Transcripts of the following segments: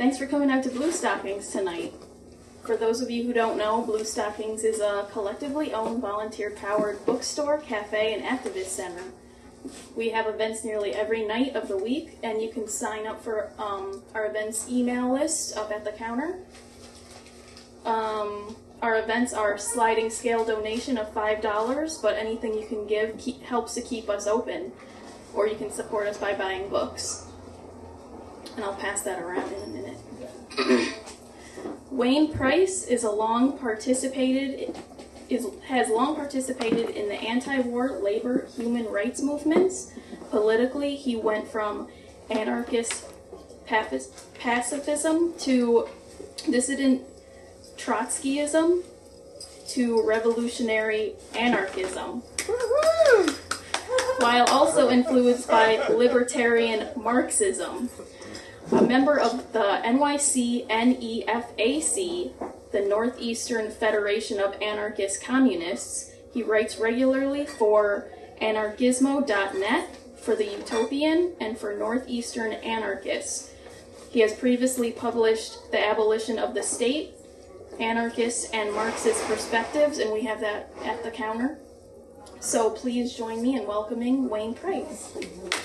Thanks for coming out to Blue Stockings tonight. For those of you who don't know, Blue Stockings is a collectively owned, volunteer-powered bookstore, cafe, and activist center. We have events nearly every night of the week, and you can sign up for our events email list up at the counter. Our events are sliding scale donation of $5, but anything you can give helps to keep us open, or you can support us by buying books. And I'll pass that around in a minute. Wayne Price has long participated in the anti-war labor human rights movements. Politically, he went from anarchist pacifism to dissident Trotskyism to revolutionary anarchism, while also influenced by libertarian Marxism. A member of the NYC-NEFAC, the Northeastern Federation of Anarchist Communists, he writes regularly for anarchismo.net, for The Utopian, and for Northeastern Anarchists. He has previously published The Abolition of the State, Anarchist and Marxist Perspectives, and we have that at the counter. So please join me in welcoming Wayne Price.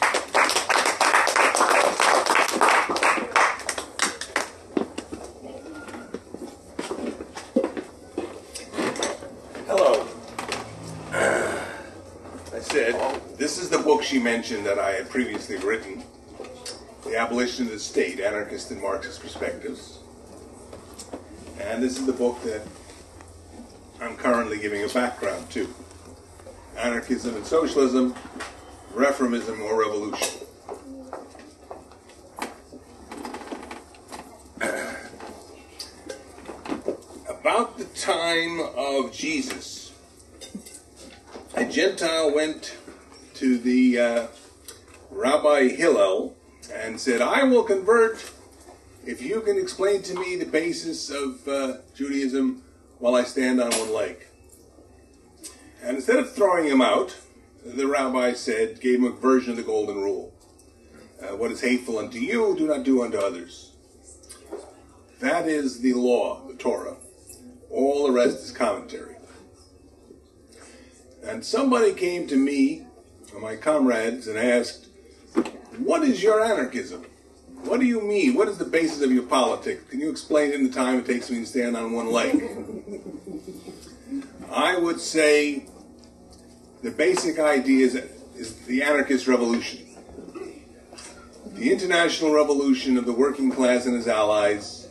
This is the book she mentioned that I had previously written, The Abolition of the State, Anarchist and Marxist Perspectives. And this is the book that I'm currently giving a background to. Anarchism and Socialism, Reformism or Revolution. About the time of Jesus, a Gentile went to the Rabbi Hillel and said, I will convert if you can explain to me the basis of Judaism while I stand on one leg. And instead of throwing him out, the rabbi gave him a version of the golden rule. What is hateful unto you, do not do unto others. That is the law, the Torah. All the rest is commentary. And somebody came to me, my comrades, and asked, what is your anarchism? What do you mean? What is the basis of your politics? Can you explain in the time it takes me to stand on one leg? I would say the basic idea is the anarchist revolution. The international revolution of the working class and his allies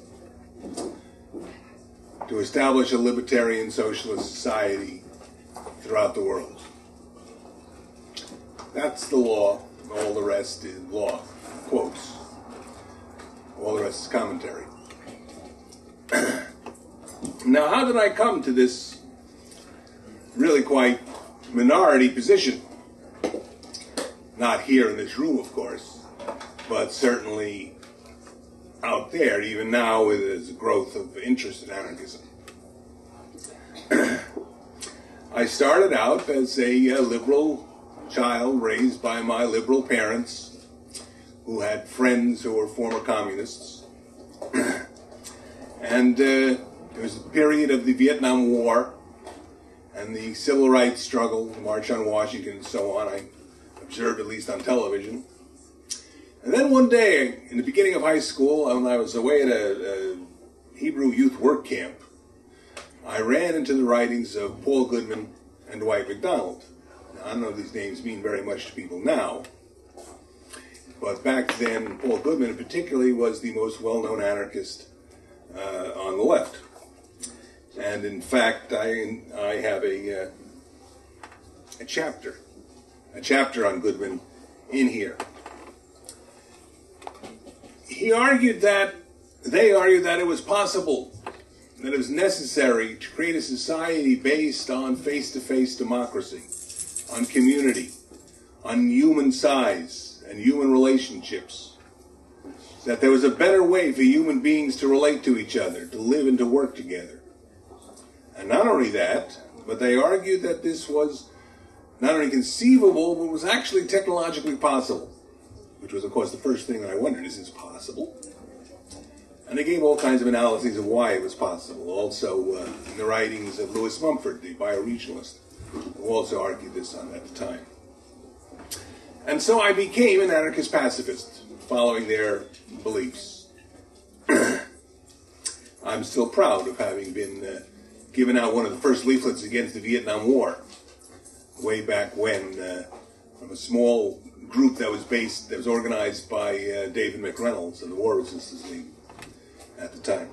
to establish a libertarian socialist society throughout the world. That's the law. All the rest is law. Quotes. All the rest is commentary. Now, how did I come to this really quite minority position? Not here in this room, of course, but certainly out there, even now, with the growth of interest in anarchism. I started out as a liberal child raised by my liberal parents who had friends who were former communists. And there was a period of the Vietnam War and the civil rights struggle, the March on Washington and so on. I observed at least on television. And then one day, in the beginning of high school, when I was away at a Hebrew youth work camp, I ran into the writings of Paul Goodman and Dwight MacDonald. Now, I don't know if these names mean very much to people now, but back then, Paul Goodman particularly was the most well-known anarchist on the left. And in fact, I have a chapter on Goodman in here. They argued that it was possible, that it was necessary to create a society based on face-to-face democracy, on community, on human size and human relationships, that there was a better way for human beings to relate to each other, to live and to work together. And not only that, but they argued that this was not only conceivable, but was actually technologically possible, which was, of course, the first thing that I wondered, is this possible? And they gave all kinds of analyses of why it was possible. Also, in the writings of Lewis Mumford, the bioregionalist, who also argued this at the time. And so I became an anarchist pacifist, following their beliefs. I'm still proud of having been given out one of the first leaflets against the Vietnam War, way back when, from a small group that was organized by David McReynolds of the War Resistance League at the time.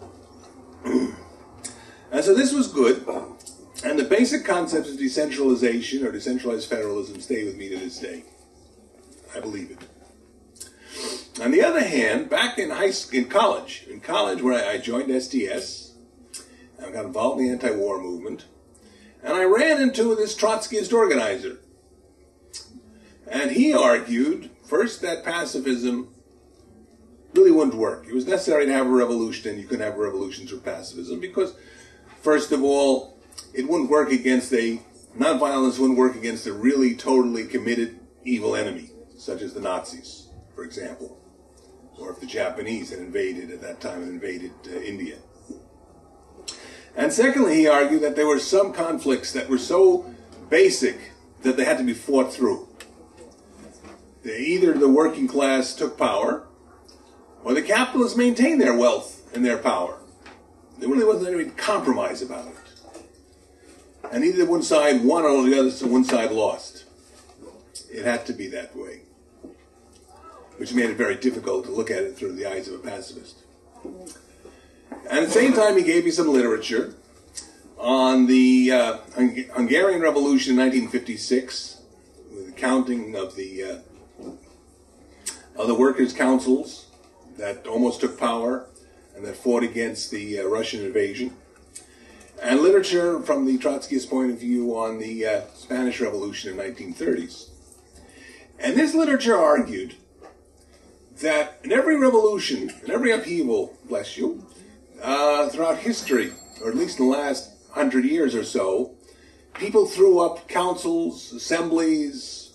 And so this was good, and the basic concepts of decentralization or decentralized federalism stay with me to this day. I believe it. On the other hand, back in college where I joined STS, I got involved in the anti-war movement, and I ran into this Trotskyist organizer. And he argued, first, that pacifism really wouldn't work. It was necessary to have a revolution, and you couldn't have a revolution through pacifism because, first of all, it wouldn't work against nonviolence wouldn't work against a really totally committed evil enemy, such as the Nazis, for example, or if the Japanese had invaded India. And secondly, he argued that there were some conflicts that were so basic that they had to be fought through. Either the working class took power, or the capitalists maintained their wealth and their power. There really wasn't any compromise about it. And either one side won or the other one side lost. It had to be that way, which made it very difficult to look at it through the eyes of a pacifist. And at the same time, he gave me some literature on the Hungarian Revolution in 1956, with the counting of the workers' councils that almost took power and that fought against the Russian invasion, and literature from the Trotskyist point of view on the Spanish Revolution in the 1930s. And this literature argued that in every revolution, in every upheaval, bless you, throughout history, or at least in the last 100 years or so, people threw up councils, assemblies,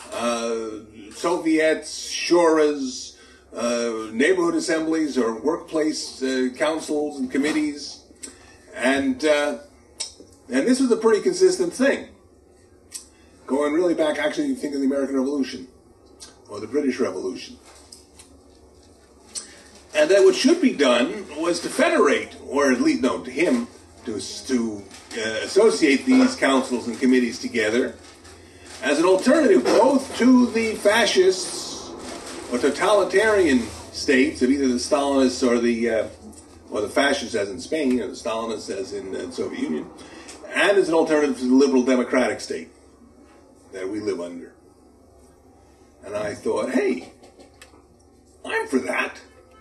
Soviets, shuras, neighborhood assemblies, or workplace councils and committees, and this was a pretty consistent thing. Going really back, actually, you think of the American Revolution or the British Revolution. And that what should be done was to federate, or at least, to him, to associate these councils and committees together as an alternative both to the fascists or totalitarian states of either the Stalinists or the fascists, as in Spain, or the Stalinists, as in the Soviet Union, and as an alternative to the liberal democratic state that we live under. And I thought, hey, I'm for that.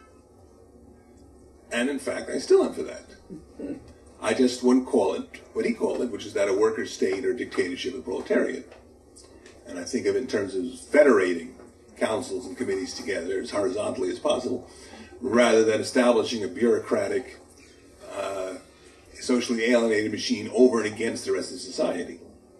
And in fact, I still am for that. I just wouldn't call it what he called it, which is that a worker state or dictatorship of the proletariat. And I think of it in terms of federating councils and committees together as horizontally as possible, rather than establishing a bureaucratic, socially alienated machine over and against the rest of society.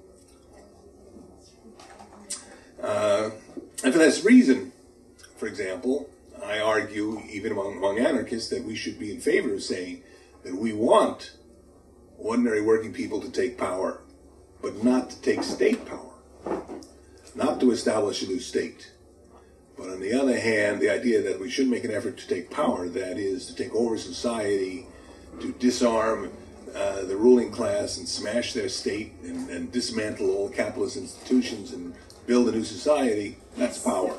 And for this reason, for example, I argue, even among anarchists, that we should be in favor of saying that we want ordinary working people to take power, but not to take state power, not to establish a new state. But on the other hand, the idea that we should make an effort to take power, that is, to take over society, to disarm the ruling class and smash their state and dismantle all the capitalist institutions and build a new society, that's power.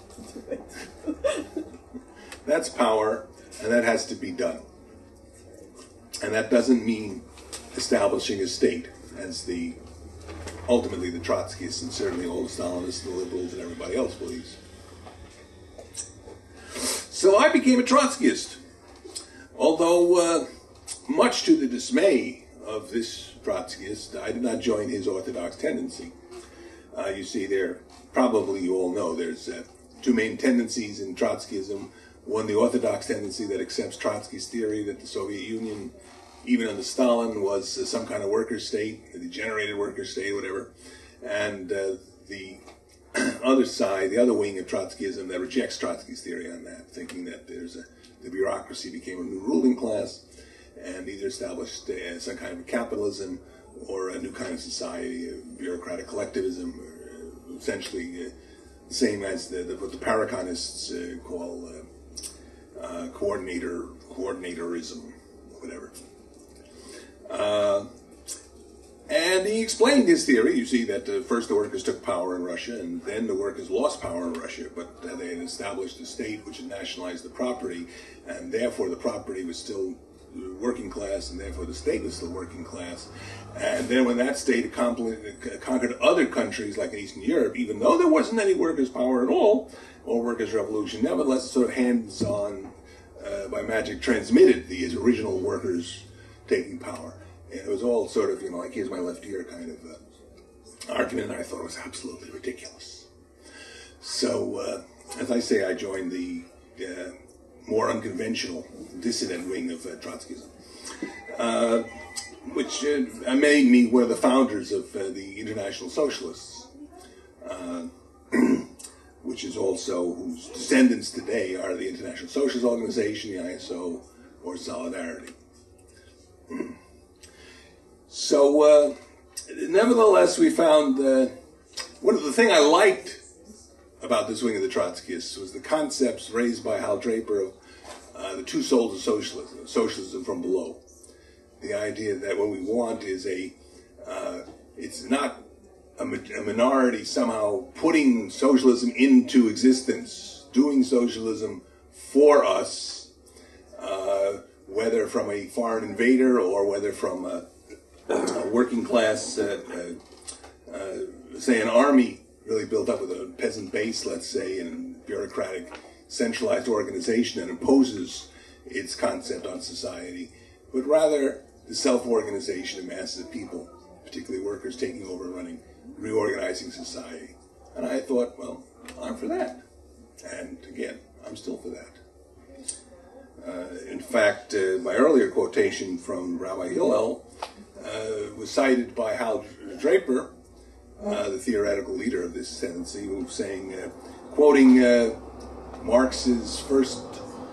That's power, and that has to be done. And that doesn't mean establishing a state, as ultimately the Trotskyists and certainly all the Stalinists and the liberals and everybody else believes. So I became a Trotskyist, although much to the dismay of this Trotskyist, I did not join his orthodox tendency. You see, probably you all know, there's two main tendencies in Trotskyism. One, the orthodox tendency that accepts Trotsky's theory that the Soviet Union, even under Stalin, was some kind of worker state, a degenerated worker state, whatever. And the other side, the other wing of Trotskyism that rejects Trotsky's theory on that, thinking that there's the bureaucracy became a new ruling class and either established some kind of capitalism or a new kind of society, a bureaucratic collectivism, essentially the same as what the Paraconists call coordinatorism, whatever. And he explained his theory. You see that first the workers took power in Russia, and then the workers lost power in Russia, but they had established a state which had nationalized the property, and therefore the property was still working class, and therefore the state was still working class. And then when that state conquered other countries like in Eastern Europe, even though there wasn't any workers' power at all, or workers' revolution, nevertheless sort of hands-on, by magic, transmitted the original workers taking power. And it was all sort of, like, here's my left ear kind of argument, and I thought it was absolutely ridiculous. So, as I say, I joined the more unconventional dissident wing of Trotskyism, which made me one of the founders of the International Socialists, which is also, whose descendants today are the International Socialist Organization, the ISO, or Solidarity. So, nevertheless, we found one of the things I liked about this wing of the Trotskyists was the concepts raised by Hal Draper of the two souls of socialism, socialism from below. The idea that what we want is it's not a minority somehow putting socialism into existence, doing socialism for us, whether from a foreign invader or whether from a working class, say an army really built up with a peasant base, let's say, and a bureaucratic centralized organization that imposes its concept on society, but rather the self-organization of masses of people, particularly workers taking over and running, reorganizing society. And I thought, well, I'm for that. And again, I'm still for that. In fact, my earlier quotation from Rabbi Hillel was cited by Hal Draper, the theoretical leader of this tendency, who was saying, quoting Marx's first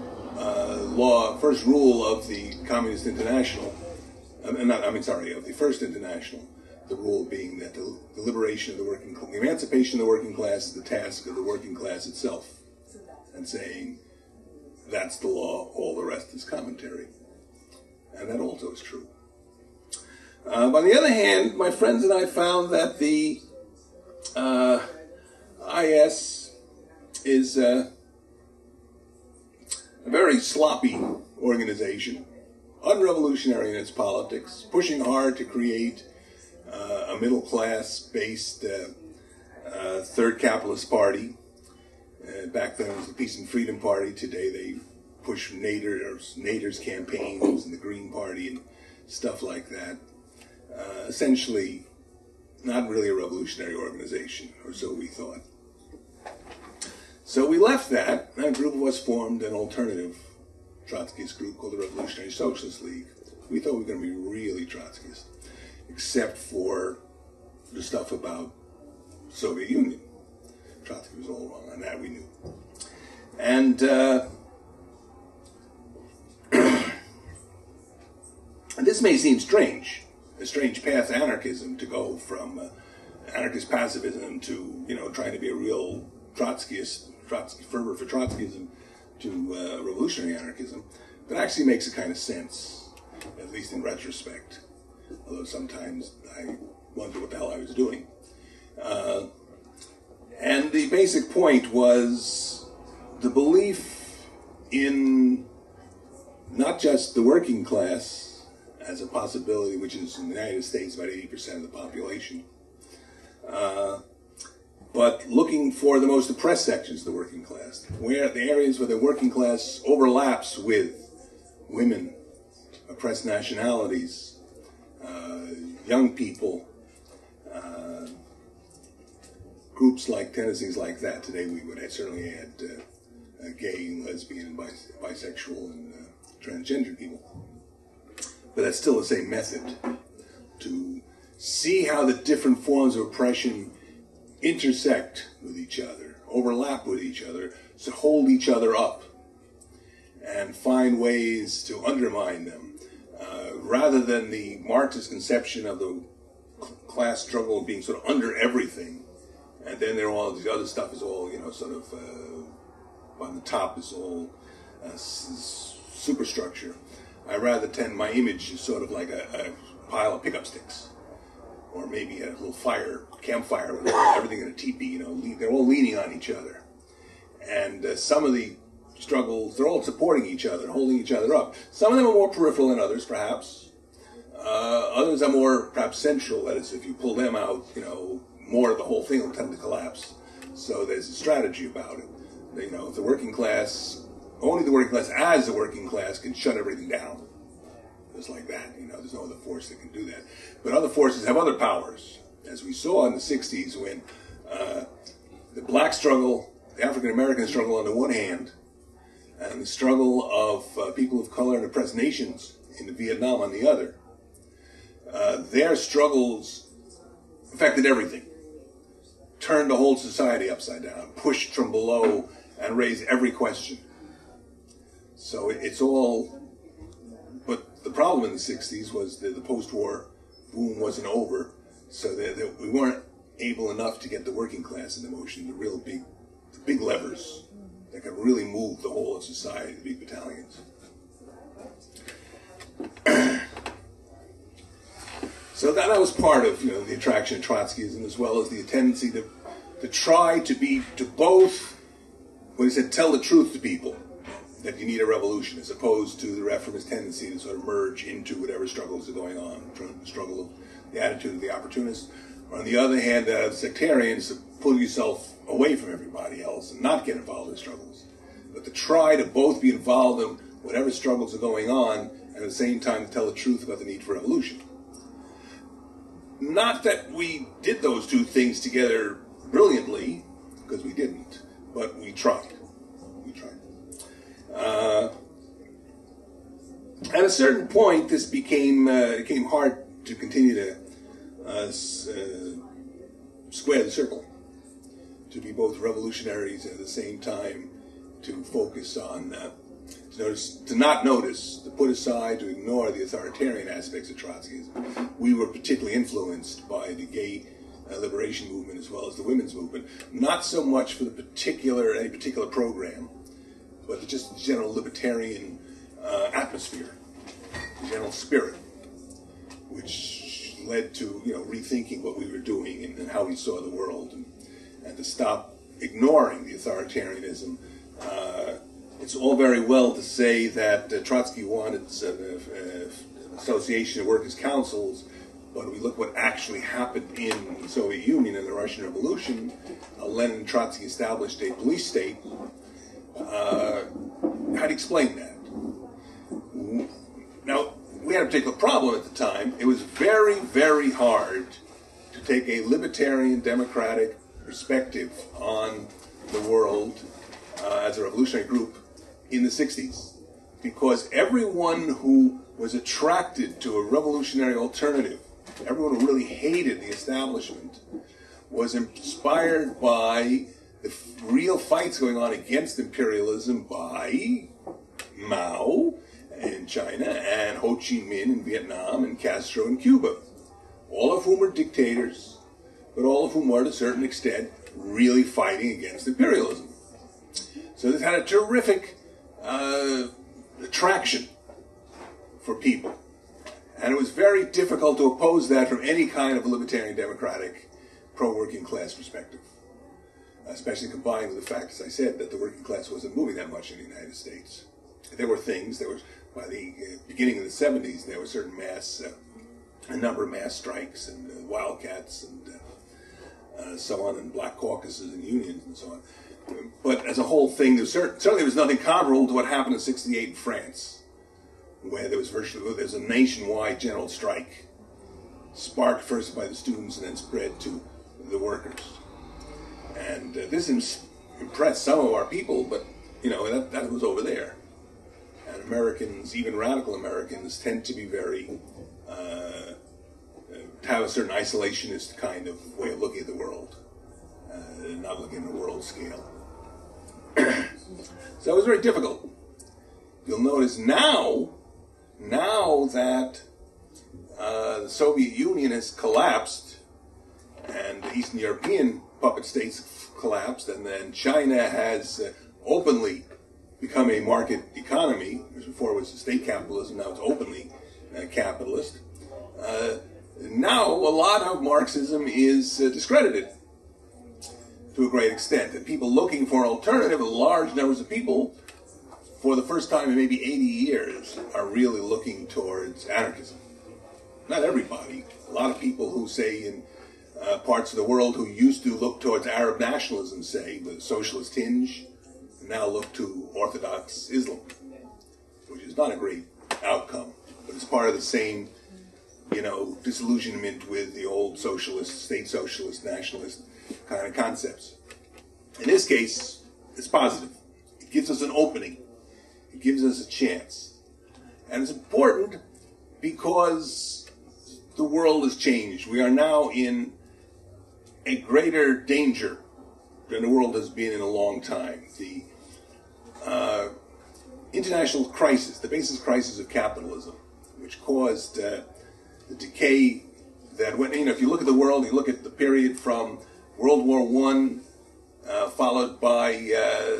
rule of the Communist International, of the First International, the rule being that the liberation of the emancipation of the working class is the task of the working class itself, and saying, that's the law, all the rest is commentary. And that also is true. On the other hand, my friends and I found that the IS is a very sloppy organization, unrevolutionary in its politics, pushing hard to create a middle-class-based third capitalist party. Back then it was the Peace and Freedom Party. Today they push Nader's campaigns and the Green Party and stuff like that. Essentially, not really a revolutionary organization, or so we thought. So we left that, and a group of us formed an alternative Trotskyist group called the Revolutionary Socialist League. We thought we were going to be really Trotskyist, except for the stuff about Soviet Union. Trotsky was all wrong on that, we knew. And this may seem strange, a strange path to anarchism, to go from anarchist pacifism to, trying to be a real Trotskyist, fervor for Trotskyism, to revolutionary anarchism, but actually makes a kind of sense, at least in retrospect, although sometimes I wonder what the hell I was doing. And the basic point was the belief in not just the working class as a possibility, which is in the United States about 80% of the population, but looking for the most oppressed sections of the working class, where the areas where the working class overlaps with women, oppressed nationalities, young people, groups like tendencies like that. Today we would certainly add gay and lesbian and bisexual and transgender people. But that's still the same method, to see how the different forms of oppression intersect with each other, overlap with each other, so hold each other up. and find ways to undermine them, rather than the Marxist conception of the class struggle being sort of under everything, and then there are all the other stuff is all, sort of on the top is all superstructure. I rather tend, my image is sort of like a pile of pickup sticks, or maybe a little campfire with everything in a teepee. They're all leaning on each other, and some of the struggles, they're all supporting each other, holding each other up. Some of them are more peripheral than others, perhaps. Others are more perhaps central. That is, if you pull them out, more of the whole thing will tend to collapse. So there's a strategy about it. If the working class, only the working class as the working class can shut everything down. Just like that, there's no other force that can do that. But other forces have other powers, as we saw in the 60s when the black struggle, the African American struggle on the one hand, and the struggle of people of color and oppressed nations in Vietnam on the other. Their struggles affected everything, turned the whole society upside down, pushed from below, and raised every question. So it's all, but the problem in the 60s was that the post-war boom wasn't over, so that we weren't able enough to get the working class into motion, the big levers that could really move the whole of society, the big battalions. So that was part of the attraction of Trotskyism, as well as the tendency to try to both, when he said, tell the truth to people, that you need a revolution, as opposed to the reformist tendency to sort of merge into whatever struggles are going on, the struggle of the attitude of the opportunists. On the other hand, sectarians, to pull yourself away from everybody else and not get involved in struggles, but to try to both be involved in whatever struggles are going on, and at the same time to tell the truth about the need for revolution. Not that we did those two things together brilliantly, because we didn't, but we tried. At a certain point, this became hard to continue to square the circle, to be both revolutionaries and at the same time to focus on, to not notice, to put aside, to ignore the authoritarian aspects of Trotskyism. We were particularly influenced by the gay liberation movement as well as the women's movement, not so much for any particular program, but just the general libertarian atmosphere, the general spirit, which led to rethinking what we were doing and how we saw the world, and to stop ignoring the authoritarianism. It's all very well to say that Trotsky wanted an association of workers' councils, but if we look what actually happened in the Soviet Union and the Russian Revolution, Lenin and Trotsky established a police state. How do you explain that? Now, we had a particular problem at the time. It was very, very hard to take a libertarian, democratic perspective on the world as a revolutionary group in the 60s, because everyone who was attracted to a revolutionary alternative, everyone who really hated the establishment, was inspired by the real fights going on against imperialism by Mao in China and Ho Chi Minh in Vietnam and Castro in Cuba, all of whom were dictators, but all of whom were, to a certain extent, really fighting against imperialism. So this had a terrific attraction for people. And it was very difficult to oppose that from any kind of libertarian, democratic, pro-working class perspective, especially combined with the fact, as I said, that the working class wasn't moving that much in the United States. There were things, by the beginning of the 70s, there were a number of mass strikes and wildcats and so on, and black caucuses and unions and so on. But as a whole thing, certainly there was nothing comparable to what happened in '68 in France, where there was a nationwide general strike, sparked first by the students and then spread to the workers. And this impressed some of our people, but that was over there. And Americans, even radical Americans, tend to be very have a certain isolationist kind of way of looking at the world, not looking at the world scale. So it was very difficult you'll notice now that the Soviet Union has collapsed and the Eastern European puppet states have collapsed, and then China has openly become a market economy. Before it was state capitalism, now it's openly capitalist. Now a lot of Marxism is discredited to a great extent, and people looking for an alternative, large numbers of people, for the first time in maybe 80 years, are really looking towards anarchism. Not everybody. A lot of people who say in parts of the world who used to look towards Arab nationalism, say, with a socialist tinge, now look to Orthodox Islam, which is not a great outcome, but it's part of the same, disillusionment with the old socialist, state socialist, nationalist kind of concepts. In this case, it's positive. It gives us an opening. It gives us a chance. And it's important because the world has changed. We are now in a greater danger than the world has been in a long time. The international crisis, the basis crisis of capitalism, which caused the decay that went, if you look at the world, you look at the period from World War I, followed by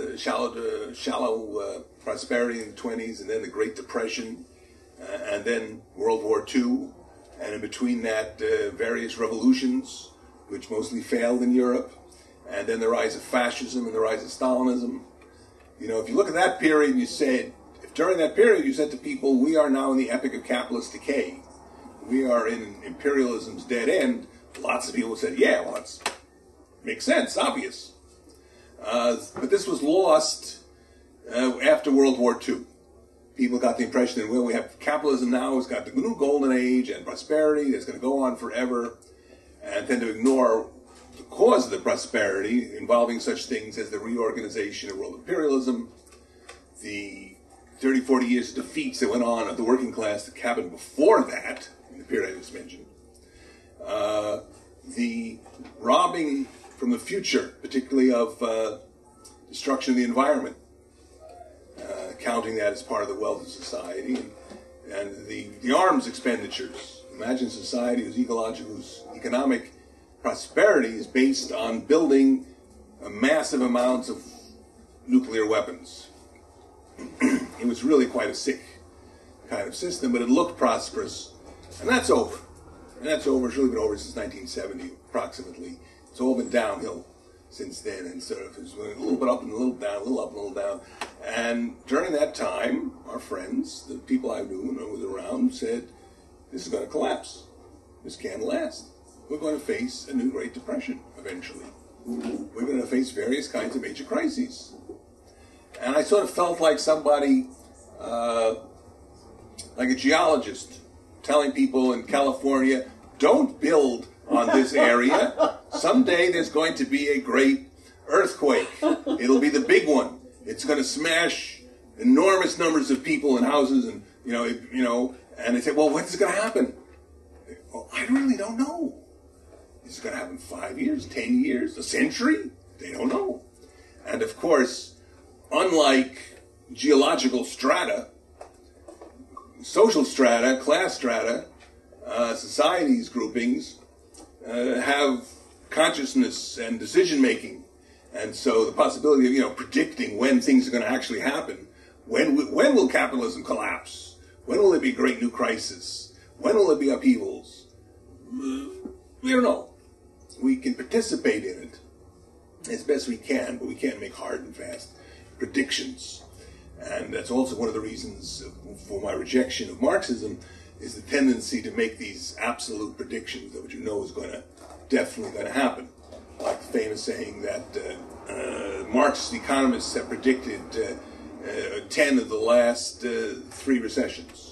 shallow prosperity in the 20s, and then the Great Depression, and then World War II, and in between that, various revolutions, which mostly failed in Europe, and then the rise of fascism and the rise of Stalinism. If you look at that period, if during that period you said to people, we are now in the epoch of capitalist decay, we are in imperialism's dead end, lots of people said, yeah, well, that makes sense, obvious. But this was lost after World War II. People got the impression that, we have capitalism now, it's got the new golden age and prosperity that's going to go on forever, and then to ignore the cause of the prosperity involving such things as the reorganization of world imperialism, the 30, 40 years of defeats that went on of the working class that happened before that, in the period I just mentioned, the robbing from the future, particularly of destruction of the environment, counting that as part of the wealth of society, and the arms expenditures. Imagine society whose economic prosperity is based on building massive amounts of nuclear weapons. It was really quite a sick kind of system, but it looked prosperous, and that's over. It's really been over since 1970, approximately. It's all been downhill since then, and sort of it's went a little bit up and a little down, a little up and a little down. And during that time, our friends, the people I knew and was around, said, this is going to collapse. This can't last. We're going to face a new Great Depression eventually. We're going to face various kinds of major crises. And I sort of felt like somebody, like a geologist, telling people in California, don't build on this area. Someday there's going to be a great earthquake. It'll be the big one. It's going to smash enormous numbers of people and houses, and and they say, well, when's it going to happen? Well, I really don't know. Is it going to happen 5 years, 10 years, a century? They don't know. And of course, unlike geological strata, social strata, class strata, societies, groupings, have consciousness and decision-making. And so the possibility of, predicting when things are going to actually happen, when will capitalism collapse? When will there be a great new crisis? When will there be upheavals? We don't know. We can participate in it as best we can, but we can't make hard and fast predictions. And that's also one of the reasons for my rejection of Marxism, is the tendency to make these absolute predictions that what you know is definitely going to happen. Like the famous saying that Marxist economists have predicted 10 of the last 3 recessions.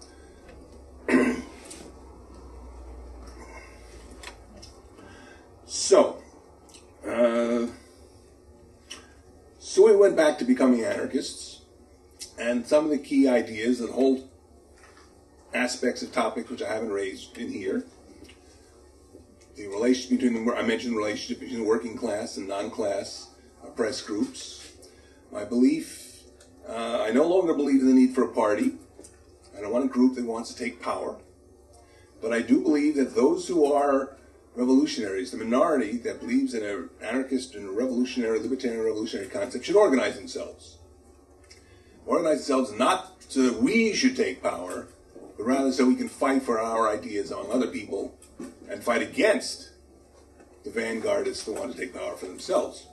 So we went back to becoming anarchists, and some of the key ideas and whole aspects of topics which I haven't raised in here. The relationship I mentioned the relationship between the working class and non-class oppressed groups. My belief I no longer believe in the need for a party. I don't want a group that wants to take power. But I do believe that those who are revolutionaries, the minority that believes in an anarchist and revolutionary, libertarian revolutionary concept, should organize themselves. Organize themselves not so that we should take power, but rather so we can fight for our ideas among other people and fight against the vanguardists that want to take power for themselves.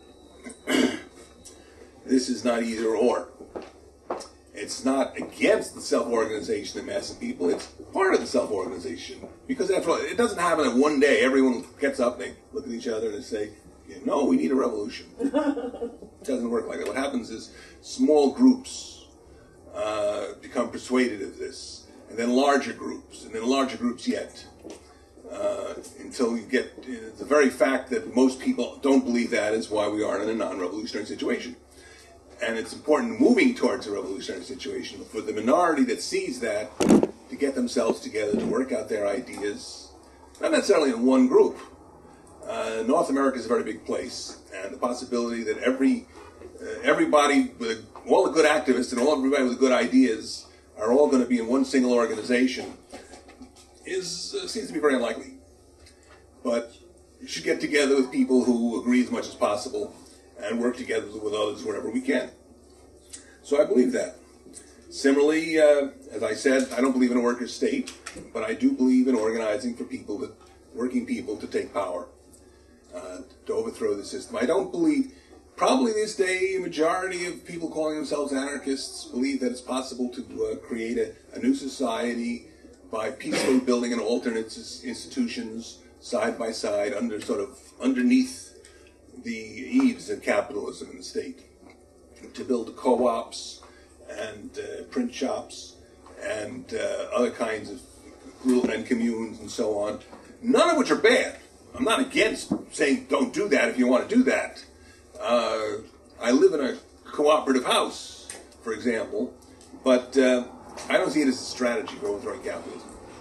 This is not either or. It's not against the self-organization of mass of people, it's part of the self-organization. Because after all, it doesn't happen that one day everyone gets up and they look at each other and they say, no, we need a revolution. It doesn't work like that. What happens is small groups become persuaded of this, and then larger groups, and then larger groups yet. Until you get the very fact that most people don't believe that is why we are in a non-revolutionary situation. And it's important moving towards a revolutionary situation for the minority that sees that to get themselves together to work out their ideas, not necessarily in one group. North America is a very big place, and the possibility that everybody, with all the good activists and everybody with good ideas are all going to be in one single organization seems to be very unlikely. But you should get together with people who agree as much as possible and work together with others wherever we can. So I believe that. Similarly, as I said, I don't believe in a worker state, but I do believe in organizing for people, working people, to take power, to overthrow the system. I don't believe, probably this day, a majority of people calling themselves anarchists believe that it's possible to create a new society by peacefully building an alternate institutions side by side underneath the eaves of capitalism in the state, to build co-ops and print shops and other kinds of and communes and so on, none of which are bad. I'm not against saying don't do that if you want to do that. I live in a cooperative house, for example, but I don't see it as a strategy for overthrowing capitalism.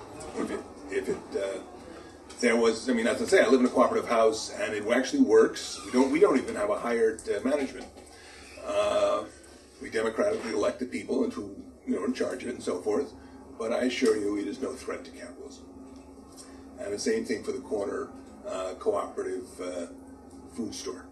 There was, as I say, I live in a cooperative house, and it actually works. We don't even have a hired management. We democratically elect the people and who are in charge of it and so forth. But I assure you, it is no threat to capitalism. And the same thing for the corner cooperative food store.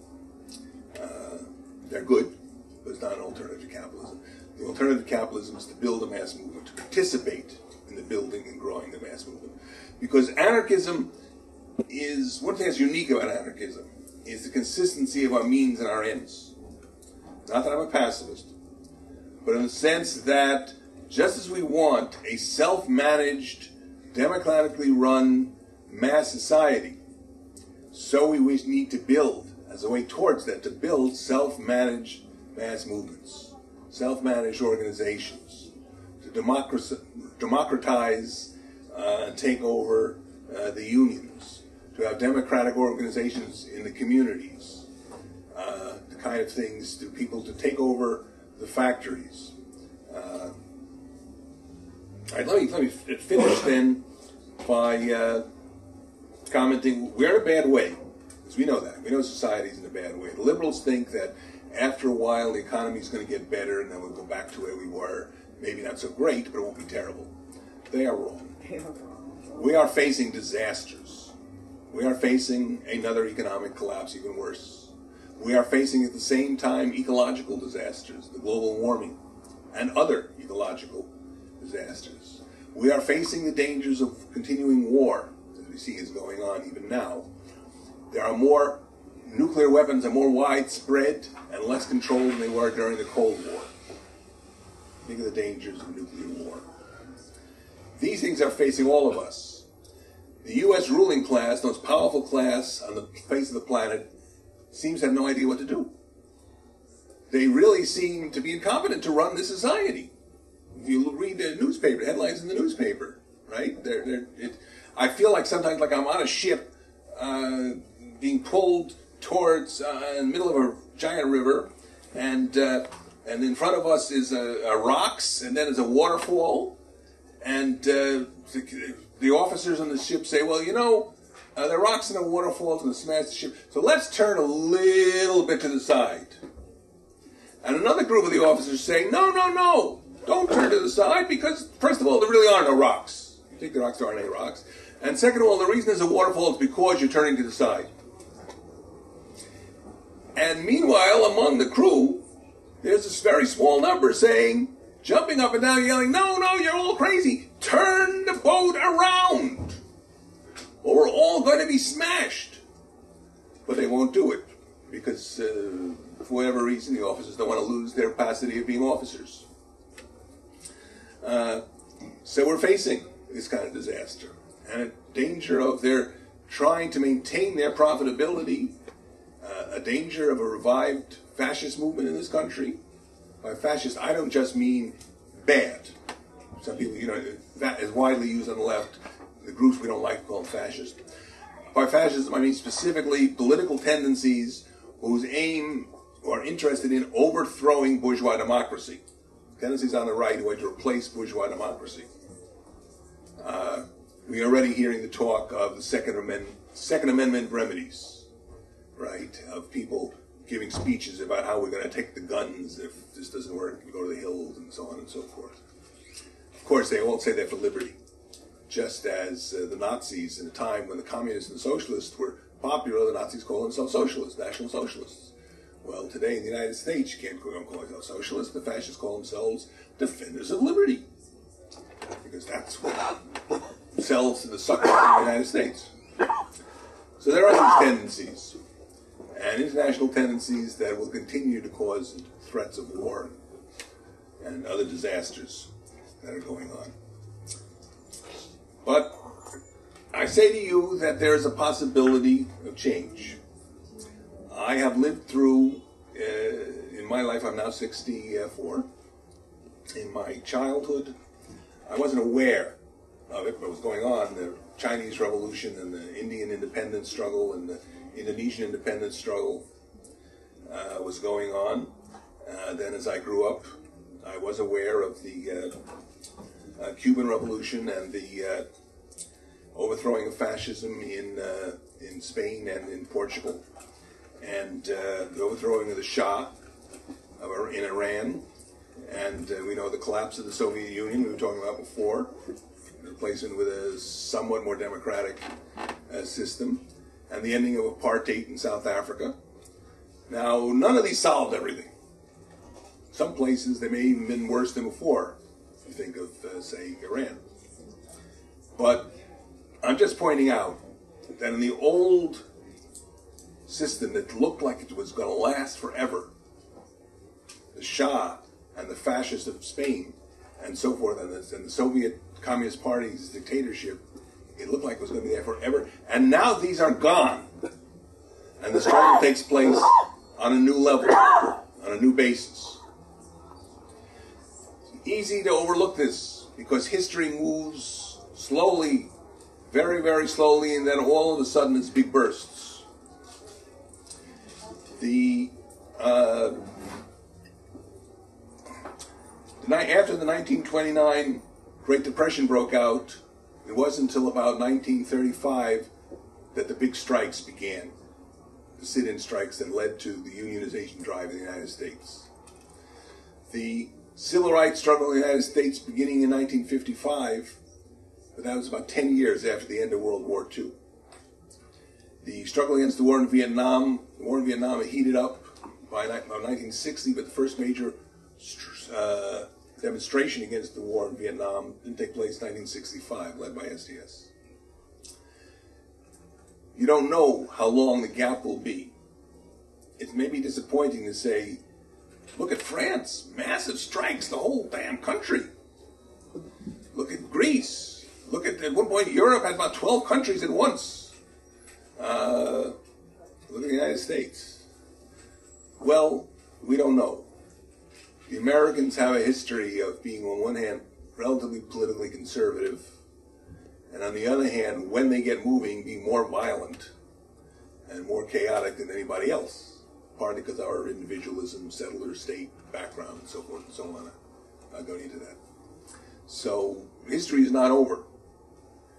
They're good, but it's not an alternative to capitalism. The alternative to capitalism is to build a mass movement, to participate in the building and growing the mass movement. Because anarchism is, one thing that's unique about anarchism is the consistency of our means and our ends. Not that I'm a pacifist, but in the sense that just as we want a self-managed, democratically run mass society, so we need to build, as a way towards that, to build self-managed mass movements, self-managed organizations, to democratize take over the unions, to have democratic organizations in the communities, the kind of things, to people to take over the factories. Let me finish then by commenting, we're in a bad way, because we know that. We know society's in a bad way. The liberals think that after a while the economy is going to get better and then we'll go back to where we were. Maybe not so great, but it won't be terrible. They are wrong. We are facing disasters. We are facing another economic collapse, even worse. We are facing at the same time ecological disasters, the global warming, and other ecological disasters. We are facing the dangers of continuing war, as we see is going on even now. There are more nuclear weapons, are more widespread and less controlled than they were during the Cold War. Think of the dangers of nuclear war. These things are facing all of us. The U.S. ruling class, the most powerful class on the face of the planet, seems to have no idea what to do. They really seem to be incompetent to run this society. If you read the newspaper, headlines in the newspaper, right? I feel like sometimes like I'm on a ship being pulled towards in the middle of a giant river, and in front of us is a rocks, and then there's a waterfall, and the officers on the ship say, well, there are rocks in the waterfall, it's going to smash the ship, so let's turn a little bit to the side. And another group of the officers say, no, no, no, don't turn to the side because, first of all, there really are no rocks. You take the rocks, there aren't any rocks. And second of all, the reason there's a waterfall is because you're turning to the side. And meanwhile, among the crew, there's this very small number saying, jumping up and down, yelling, no, no, you're all crazy. Turn the boat around, or we're all going to be smashed. But they won't do it, because for whatever reason, the officers don't want to lose their capacity of being officers. So we're facing this kind of disaster, and a danger of their trying to maintain their profitability, a danger of a revived fascist movement in this country. By fascist, I don't just mean bad. Some people, that is widely used on the left. The groups we don't like call them fascist. By fascism, I mean specifically political tendencies whose aim or are interested in overthrowing bourgeois democracy. Tendencies on the right who want to replace bourgeois democracy. We are already hearing the talk of the Second Amendment remedies, right? Of people giving speeches about how we're going to take the guns if this doesn't work, we go to the hills and so on and so forth. Of course, they all say they're for liberty, just as the Nazis in a time when the communists and the socialists were popular, the Nazis called themselves socialists, national socialists. Well, today in the United States, you can't call themselves socialists. The fascists call themselves defenders of liberty, because that's what sells to the suckers in the United States. So there are these tendencies, and international tendencies that will continue to cause threats of war and other disasters that are going on. But I say to you that there is a possibility of change. I have lived through, in my life, I'm now 64. In my childhood, I wasn't aware of it, what was going on, the Chinese Revolution and the Indian independence struggle and the Indonesian independence struggle was going on. Then as I grew up, I was aware of the Cuban Revolution and the overthrowing of fascism in Spain and in Portugal, and the overthrowing of the Shah in Iran, and we know the collapse of the Soviet Union we were talking about before, replacement with a somewhat more democratic system, and the ending of apartheid in South Africa. Now, none of these solved everything. Some places they may even been worse than before, if you think of, say, Iran. But I'm just pointing out that in the old system that looked like it was going to last forever, the Shah and the fascists of Spain and so forth, and the Soviet Communist Party's dictatorship, it looked like it was going to be there forever. And now these are gone. And the struggle takes place on a new level, on a new basis. It's easy to overlook this because history moves slowly, very, very slowly, and then all of a sudden it's big bursts. After the 1929 Great Depression broke out, it wasn't until about 1935 that the big strikes began, the sit-in strikes that led to the unionization drive in the United States. The civil rights struggle in the United States beginning in 1955, but that was about 10 years after the end of World War II. The struggle against the war in Vietnam had heated up by 1960, but the first major demonstration against the war in Vietnam didn't take place in 1965, led by SDS. You don't know how long the gap will be. It may be disappointing to say, look at France, massive strikes, the whole damn country. Look at Greece. Look at one point, Europe had about 12 countries at once. Look at the United States. Well, we don't know. The Americans have a history of being, on one hand, relatively politically conservative, and on the other hand, when they get moving, being more violent and more chaotic than anybody else, partly because of our individualism, settler state background, and so forth and so on. I'm not going into that. So, history is not over.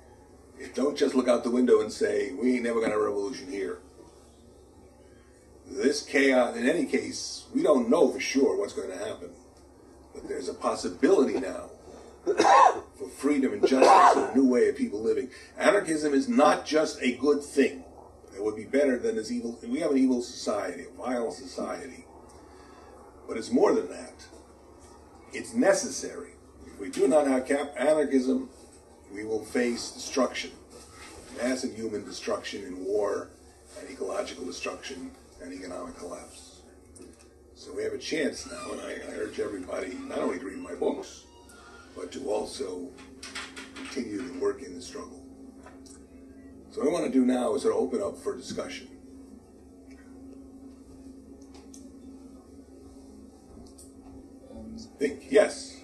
Don't just look out the window and say, we ain't never got a revolution here. this chaos, in any case, we don't know for sure what's going to happen. But there's a possibility now for freedom and justice and a new way of people living. Anarchism is not just a good thing. It would be better than this evil. We have an evil society, a vile society. But it's more than that. It's necessary. If we do not have anarchism, we will face destruction, massive human destruction in war, and ecological destruction, and economic collapse. So we have a chance now, and I urge everybody not only to read my books, but to also continue to work in the struggle. So what I want to do now is sort of open up for discussion. Think, yes.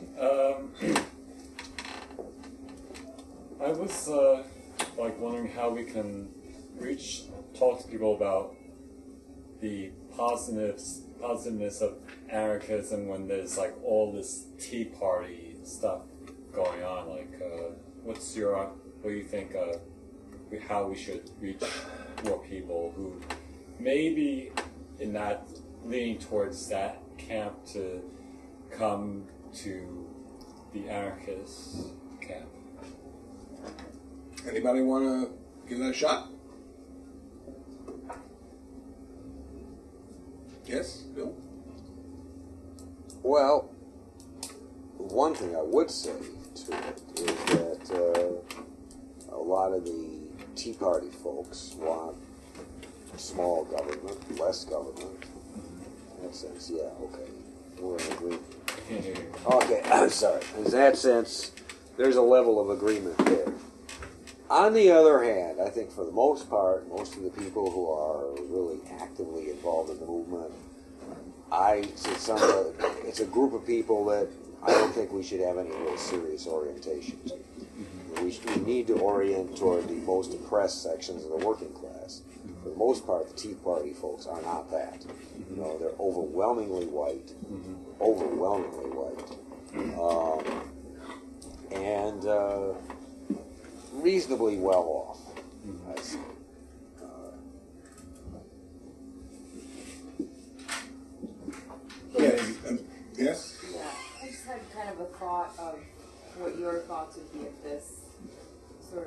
I was wondering how we can talk to people about the positiveness of anarchism when there's like all this Tea Party stuff going on. What do you think? How we should reach more people who maybe in that leaning towards that camp to come to the anarchist camp. Anybody want to give that a shot? Yes, Bill? Well, one thing I would say to it is that a lot of the Tea Party folks want small government, less government. In that sense, yeah, okay. We're in agreement. Okay, I'm sorry. In that sense, there's a level of agreement there. On the other hand, I think for the most part, most of the people who are really actively involved in the movement, it's a group of people that I don't think we should have any real serious orientation to. We need to orient toward the most oppressed sections of the working class. For the most part, the Tea Party folks are not that. You know, they're overwhelmingly white, and reasonably well off, I see. Yes? Yeah, I just had kind of a thought of what your thoughts would be of this sort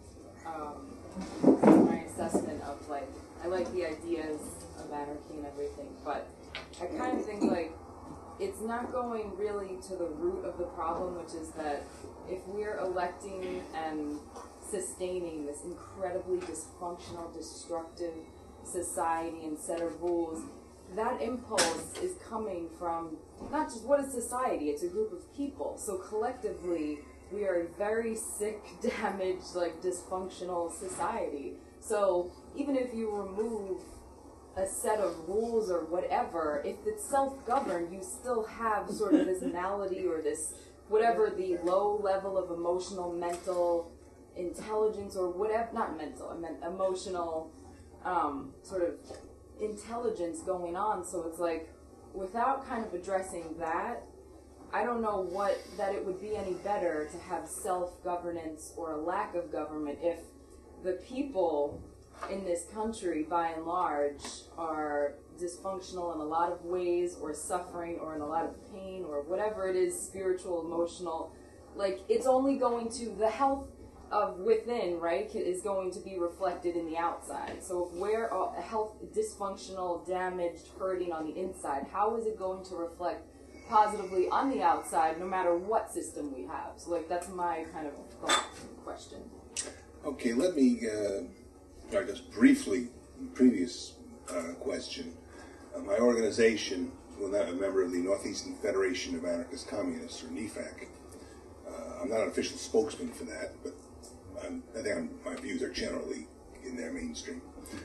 of my assessment of I like the ideas of anarchy and everything, but I kind of think it's not going really to the root of the problem, which is that if we're electing and sustaining this incredibly dysfunctional, destructive society and set of rules, that impulse is coming from not just what is society, it's a group of people. So collectively, we are a very sick, damaged, dysfunctional society. So even if you remove a set of rules or whatever, if it's self-governed, you still have sort of this malady or this, whatever the low level of emotional, mental intelligence or whatever, not mental, I meant emotional sort of intelligence going on. So it's without kind of addressing that, I don't know that it would be any better to have self-governance or a lack of government if the people in this country, by and large, are dysfunctional in a lot of ways, or suffering, or in a lot of pain, or whatever it is, spiritual, emotional. It's only going to, the health of within, right, is going to be reflected in the outside. So if we're health dysfunctional, damaged, hurting on the inside, how is it going to reflect positively on the outside, no matter what system we have? So that's my kind of question. Okay, let me just briefly, previous question. My organization, I'm a member of the Northeastern Federation of Anarchist Communists, or NEFAC. I'm not an official spokesman for that, but I think my views are generally in their mainstream.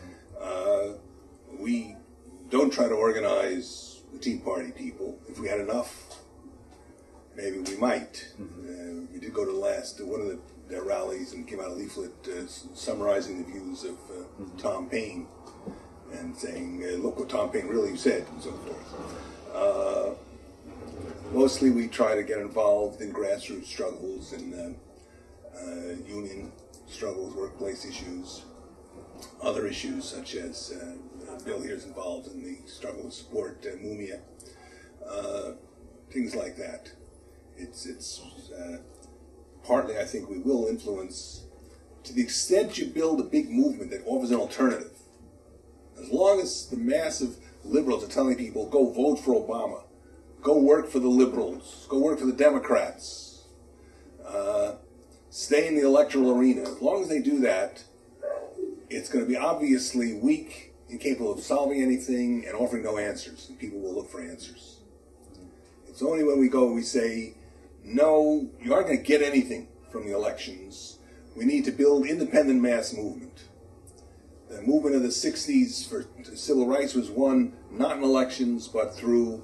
We don't try to organize the Tea Party people. If we had enough, maybe we might. We did go to one of their rallies and came out a leaflet summarizing the views of Tom Paine and saying, look what Tom Paine really said, and so forth. Mostly we try to get involved in grassroots struggles and union struggles, workplace issues. other issues such as Bill here is involved in the struggle to support Mumia, things like that. It's partly, I think, we will influence to the extent you build a big movement that offers an alternative. As long as the mass of liberals are telling people, go vote for Obama, go work for the liberals, go work for the Democrats, stay in the electoral arena, as long as they do that, it's going to be obviously weak, incapable of solving anything, and offering no answers, and people will look for answers. It's only when we go and we say, no, you aren't going to get anything from the elections. We need to build independent mass movement. The movement of the 60s for civil rights was won not in elections, but through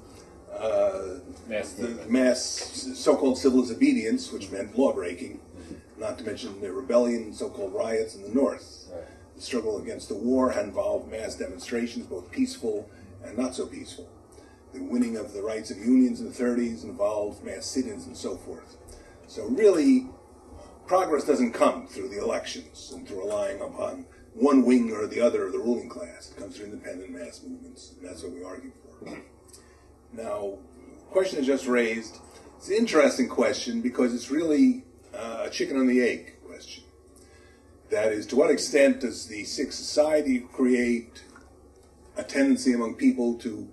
mass so-called civil disobedience, which meant law-breaking, not to mention the rebellion, so-called riots in the North. Right. The struggle against the war had involved mass demonstrations, both peaceful and not so peaceful. The winning of the rights of unions in the 30s involved mass sit-ins and so forth. So really, progress doesn't come through the elections and through relying upon one wing or the other of the ruling class. It comes through independent mass movements, and that's what we argue for. Now, the question is just raised. It's an interesting question because it's really a chicken and the egg question. That is, to what extent does the sick society create a tendency among people to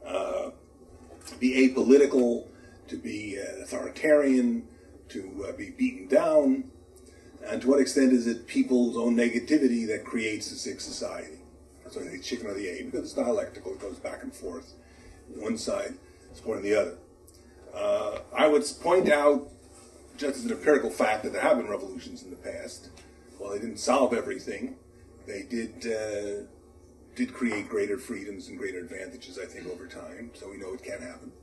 be apolitical, to be authoritarian, to be beaten down? And to what extent is it people's own negativity that creates a sick society? That's why I say chicken or the egg, because it's dialectical. It goes back and forth. One side supporting the other. I would point out, just as an empirical fact, that there have been revolutions in the past. While they didn't solve everything, they did create greater freedoms and greater advantages, I think, over time. So we know it can happen.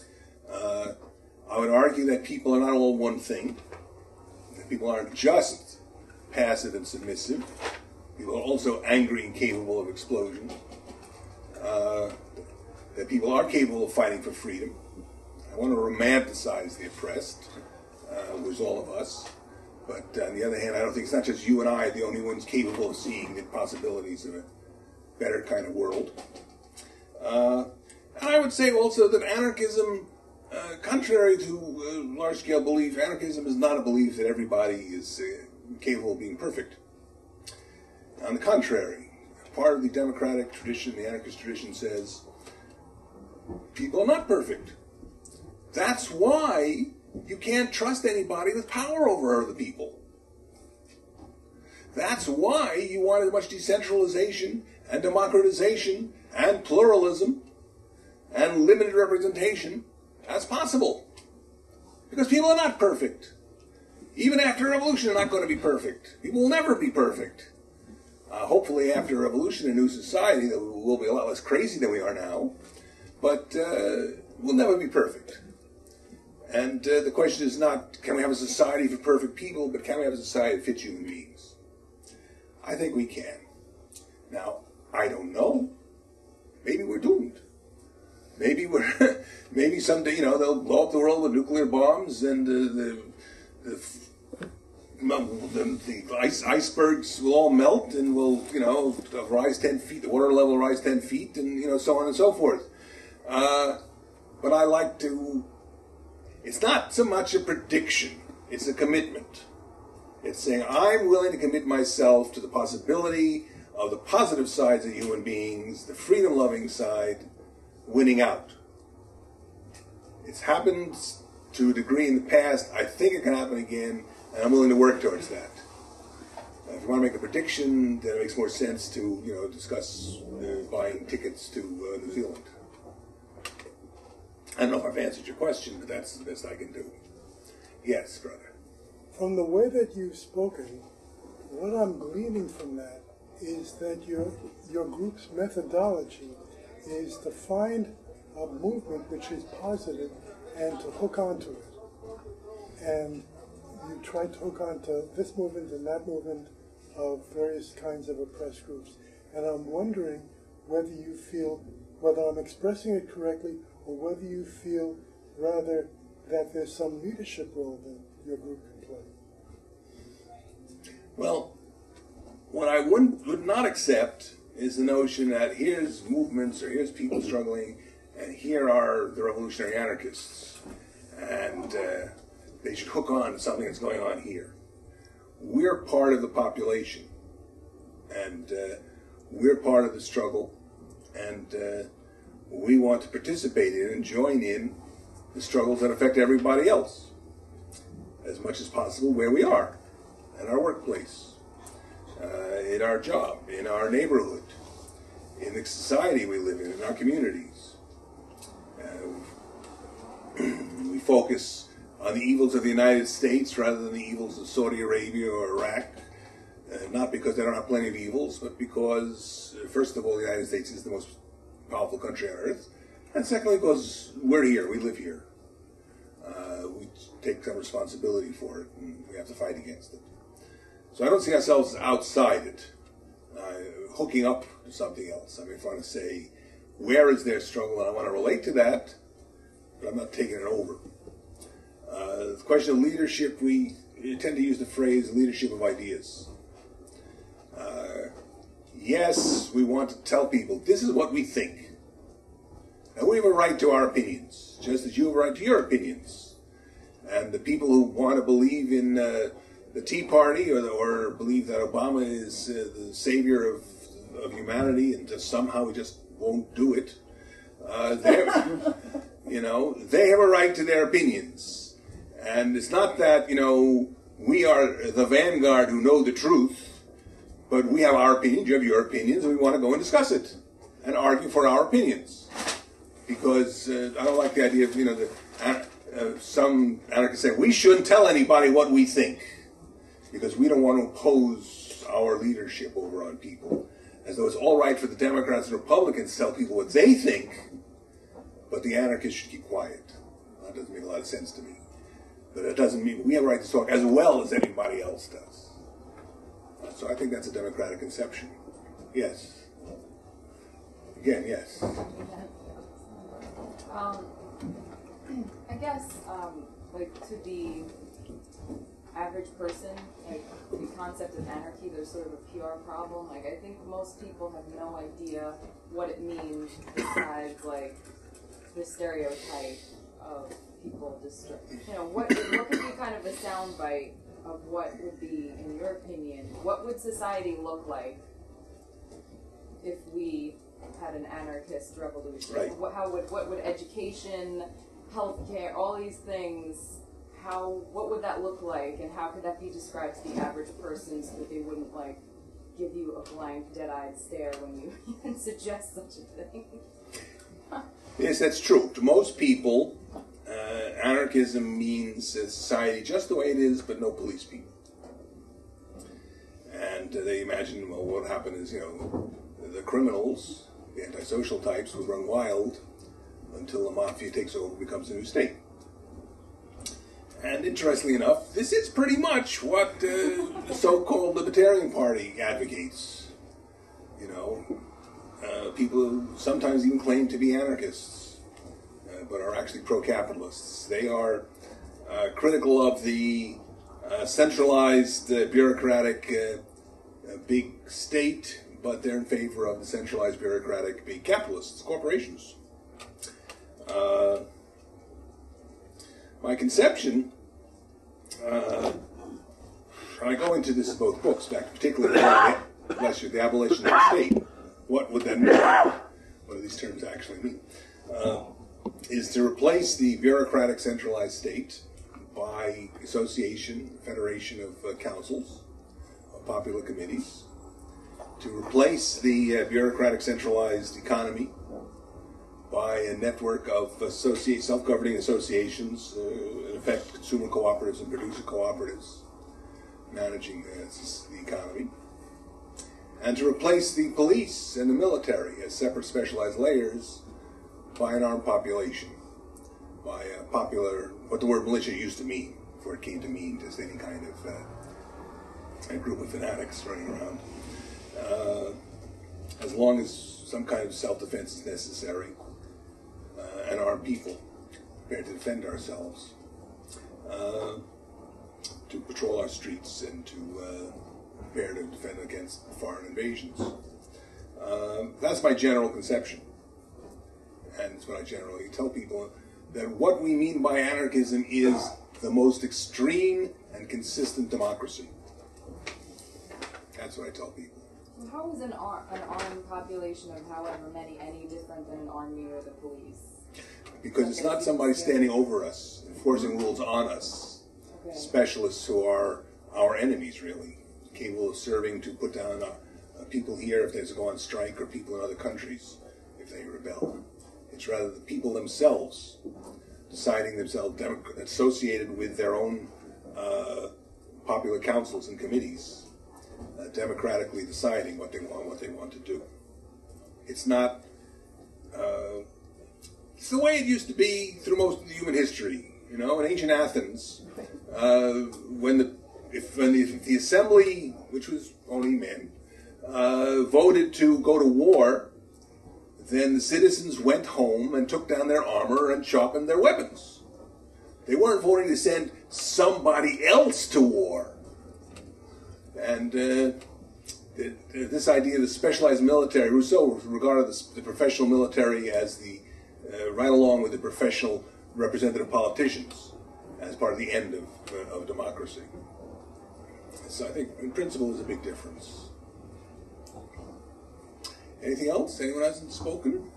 I would argue that people are not all one thing. People aren't just passive and submissive. People are also angry and capable of explosion. That people are capable of fighting for freedom. I want to romanticize the oppressed, which is all of us. But on the other hand, I don't think it's not just you and I the only ones capable of seeing the possibilities of a better kind of world. And I would say also that anarchism, contrary to large-scale belief, anarchism is not a belief that everybody is capable of being perfect. On the contrary, part of the democratic tradition, the anarchist tradition, says people are not perfect. That's why you can't trust anybody with power over other people. That's why you want as much decentralization and democratization and pluralism and limited representation as possible. Because people are not perfect. Even after a revolution, they're not going to be perfect. People will never be perfect. Hopefully after a revolution, a new society, that will be a lot less crazy than we are now. But we'll never be perfect. And the question is not, can we have a society for perfect people, but can we have a society that fits human beings? I think we can. Now, I don't know. Maybe we're doomed. Maybe someday, they'll blow up the world with nuclear bombs, and the icebergs will all melt, and will, rise 10 feet. The water level will rise 10 feet, and so on and so forth. But I like to. It's not so much a prediction; it's a commitment. It's saying I'm willing to commit myself to the possibility of the positive sides of human beings, the freedom-loving side, winning out. It's happened to a degree in the past. I think it can happen again, and I'm willing to work towards that. If you want to make a prediction, then it makes more sense to discuss buying tickets to New Zealand. I don't know if I've answered your question, but that's the best I can do. Yes, brother. From the way that you've spoken, what I'm gleaning from that is that your group's methodology is to find a movement which is positive and to hook onto it. And you try to hook onto this movement and that movement of various kinds of oppressed groups. And I'm wondering whether you feel, whether I'm expressing it correctly, or whether you feel rather that there's some leadership role that your group can play. Well, What I would not accept is the notion that here's movements or here's people struggling, and here are the revolutionary anarchists, and they should hook on to something that's going on here. We're part of the population, and we're part of the struggle, and we want to participate in and join in the struggles that affect everybody else as much as possible where we are, in our workplace, in our job, in our neighborhood, in the society we live in our communities. We focus on the evils of the United States rather than the evils of Saudi Arabia or Iraq, not because they don't have plenty of evils, but because, first of all, the United States is the most powerful country on earth, and secondly, because we're here, we live here. We take some responsibility for it, and we have to fight against it. So I don't see ourselves outside it, hooking up to something else. I mean, if I want to say, where is their struggle, and I want to relate to that, but I'm not taking it over. The question of leadership, we tend to use the phrase leadership of ideas. Yes, we want to tell people, this is what we think. And we have a right to our opinions, just as you have a right to your opinions. And the people who want to believe in the Tea Party or believe that Obama is the savior of humanity and just somehow he just won't do it, they have a right to their opinions. And it's not that, we are the vanguard who know the truth, but we have our opinions, you have your opinions, and we want to go and discuss it and argue for our opinions. Because I don't like the idea of, some anarchists say, we shouldn't tell anybody what we think, because we don't want to impose our leadership over on people. As though it's all right for the Democrats and Republicans to tell people what they think, but the anarchists should keep quiet. That doesn't make a lot of sense to me. But it doesn't mean we have a right to talk as well as anybody else does. So I think that's a democratic conception. Yes. Again, yes. I guess, to the average person, the concept of anarchy, there's sort of a PR problem. I think most people have no idea what it means besides, the stereotype of people what could be kind of a soundbite of what would be, in your opinion, what would society look like if we had an anarchist revolution? Right. What would education, healthcare, all these things, what would that look like, and how could that be described to the average person so that they wouldn't give you a blank, dead-eyed stare when you even suggest such a thing? Yes, that's true. To most people, anarchism means a society just the way it is, but no police people. And they imagine, well, what would happen is, the criminals, the antisocial types, would run wild until the mafia takes over and becomes a new state. And interestingly enough, this is pretty much what the so-called Libertarian Party advocates. People who sometimes even claim to be anarchists, but are actually pro-capitalists. They are critical of the centralized, bureaucratic, big state, but they're in favor of the centralized, bureaucratic, big capitalists, corporations. My conception, I go into this in both books, particularly the abolition of the state. What would that mean? What do these terms actually mean? Is to replace the bureaucratic centralized state by association, federation of councils, of popular committees, to replace the bureaucratic centralized economy by a network of self-governing associations, in effect consumer cooperatives and producer cooperatives, managing the economy, and to replace the police and the military as separate specialized layers by an armed population, by a popular, what the word militia used to mean, before it came to mean just any kind of a group of fanatics running around. As long as some kind of self-defense is necessary, and armed people prepared to defend ourselves, to patrol our streets and to prepare to defend against foreign invasions. That's my general conception. And it's what I generally tell people, that what we mean by anarchism is the most extreme and consistent democracy. That's what I tell people. How is an armed population of however many any different than an army or the police? Because it's not somebody standing over us, enforcing rules on us. Okay. Specialists who are our enemies, really, capable of serving to put down people here if they go on strike, or people in other countries if they rebel. It's rather the people themselves deciding themselves, associated with their own popular councils and committees, democratically deciding what they want to do. It's not. It's the way it used to be through most of the human history. You know, in ancient Athens, when the assembly, which was only men, voted to go to war, then the citizens went home and took down their armor and sharpened their weapons. They weren't voting to send somebody else to war. And this idea of the specialized military, Rousseau regarded the professional military as the right along with the professional representative politicians as part of the end of democracy. So I think, in principle, there's a big difference. Anything else? Anyone hasn't spoken?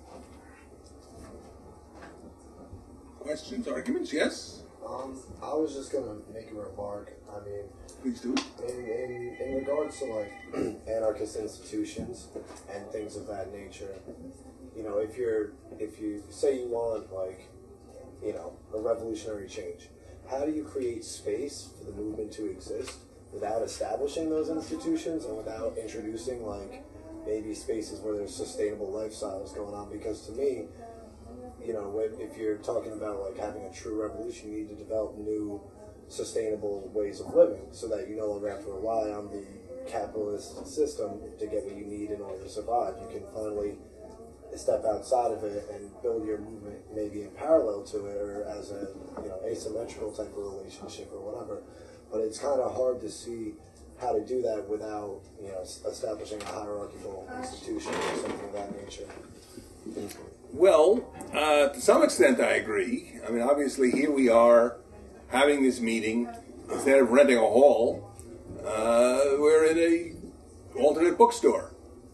Questions, arguments? Yes? I was just going to make a remark. I mean, Please do. in regards to like anarchist institutions and things of that nature, you know, if you say you want like, you know, a revolutionary change, how do you create space for the movement to exist without establishing those institutions and without introducing like maybe spaces where there's sustainable lifestyles going on? Because to me, you know, if you're talking about like having a true revolution, you need to develop new sustainable ways of living so that you no longer have to rely on the capitalist system to get what you need in order to survive. You can finally step outside of it and build your movement maybe in parallel to it, or as a, you know, asymmetrical type of relationship or whatever. But it's kind of hard to see how to do that without, you know, establishing a hierarchical institution or something of that nature. Well, to some extent I agree. I mean, obviously here we are having this meeting. Instead of renting a hall, we're in a alternate bookstore.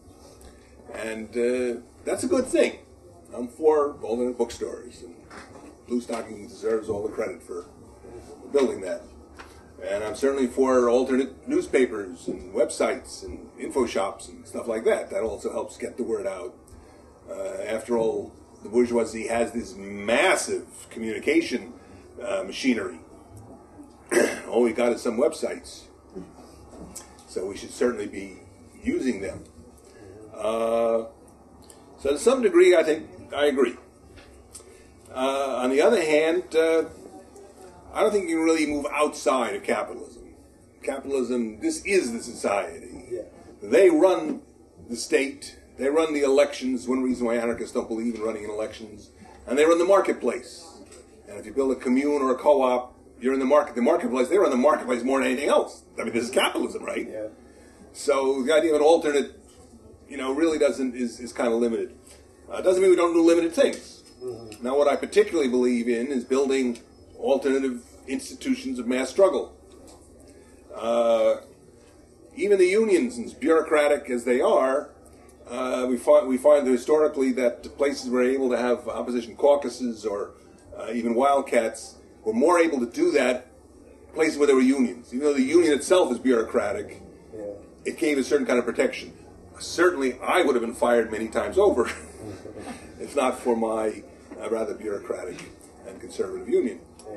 And that's a good thing. I'm for alternate bookstores. And Blue Stocking deserves all the credit for building that. And I'm certainly for alternate newspapers and websites and info shops and stuff like that. That also helps get the word out. After all, the bourgeoisie has this massive communication machinery. All we got is some websites. So we should certainly be using them. So to some degree, I think I agree. On the other hand, I don't think you can really move outside of capitalism. Capitalism, this is the society. Yeah. They run the state. They run the elections. One reason why anarchists don't believe in running in elections. And they run the marketplace. And if you build a commune or a co-op, you're in the marketplace. They run the marketplace more than anything else. I mean, this is capitalism, right? Yeah. So the idea of an alternate, you know, really is kind of limited. Doesn't mean we don't do limited things. Mm-hmm. Now, what I particularly believe in is building alternative institutions of mass struggle. Even the unions, as bureaucratic as they are, we find that historically that places were able to have opposition caucuses or even wildcats were more able to do that places where there were unions. Even though the union itself is bureaucratic, it gave a certain kind of protection. Certainly, I would have been fired many times over if not for my rather bureaucratic and conservative union.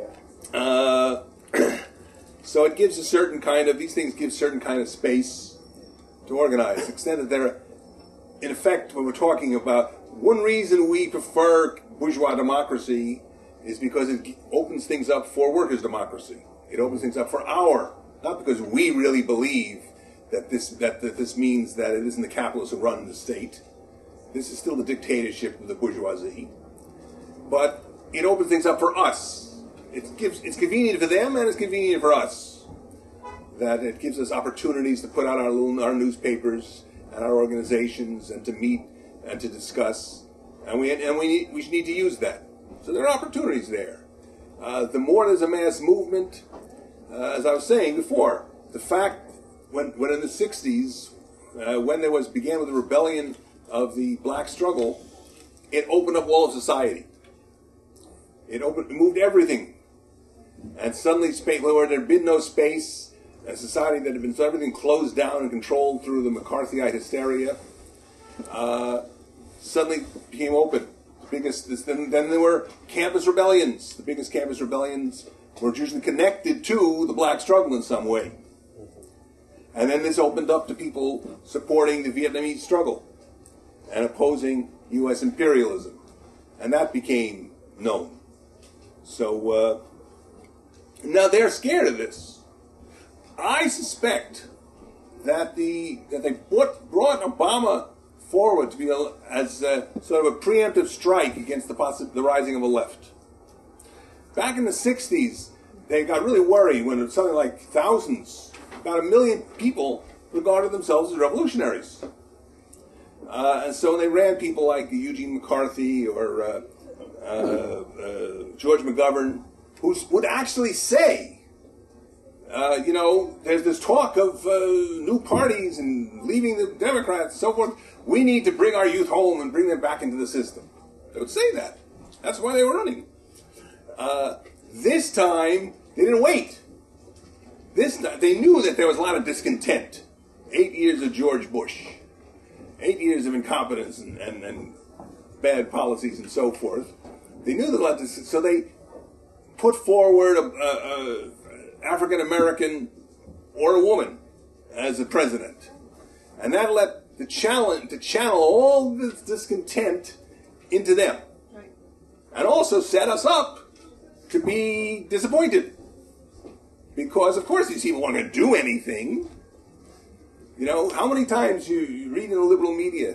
So it gives a certain kind of, these things give certain kind of space to organize. To the extent that they're, in effect, when we're talking about, one reason we prefer bourgeois democracy is because it opens things up for workers' democracy. It opens things up for not because we really believe that this means that it isn't the capitalists who run the state. This is still the dictatorship of the bourgeoisie. But it opens things up for us. It's convenient for them and it's convenient for us. that it gives us opportunities to put out our newspapers and our organizations and to meet and to discuss, and we need to use that. So there are opportunities there. The more there's a mass movement, as I was saying before, the fact when in the 60s, when there began with the rebellion of the black struggle, it opened up all of society. It moved everything. And suddenly, where there had been no space, a society that had been everything closed down and controlled through the McCarthyite hysteria, suddenly became open. Then there were campus rebellions. The biggest campus rebellions were usually connected to the black struggle in some way. And then this opened up to people supporting the Vietnamese struggle and opposing U.S. imperialism. And that became known. So now they're scared of this. I suspect that they brought Obama forward to be as sort of a preemptive strike against the rising of the left. Back in the 60s, they got really worried when something like thousands, about 1 million people regarded themselves as revolutionaries. And so they ran people like Eugene McCarthy or George McGovern, who would actually say, there's this talk of new parties and leaving the Democrats and so forth. We need to bring our youth home and bring them back into the system. They would say that. That's why they were running. This time, they didn't wait. This time, they knew that there was a lot of discontent. 8 years of George Bush. 8 years of incompetence and bad policies and so forth. They knew that a lot of so they put forward a African American or a woman as the president, and that let to channel all this discontent into them, right. And also set us up to be disappointed because, of course, these people weren't going to do anything. How many times you read in the liberal media,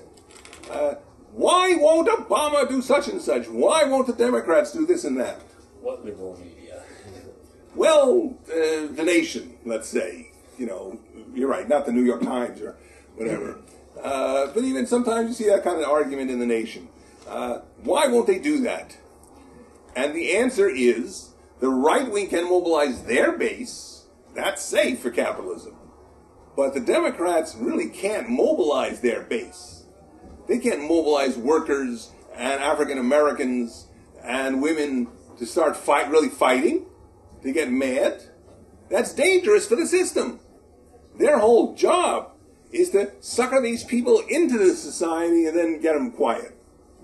why won't Obama do such and such? Why won't the Democrats do this and that? What liberal media? Well, The Nation, let's say. You're right, not the New York Times or whatever. But even sometimes you see that kind of argument in The Nation. Why won't they do that? And the answer is the right wing can mobilize their base. That's safe for capitalism. But the Democrats really can't mobilize their base. They can't mobilize workers and African Americans and women to start really fighting, to get mad. That's dangerous for the system. Their whole job is to sucker these people into the society and then get them quiet.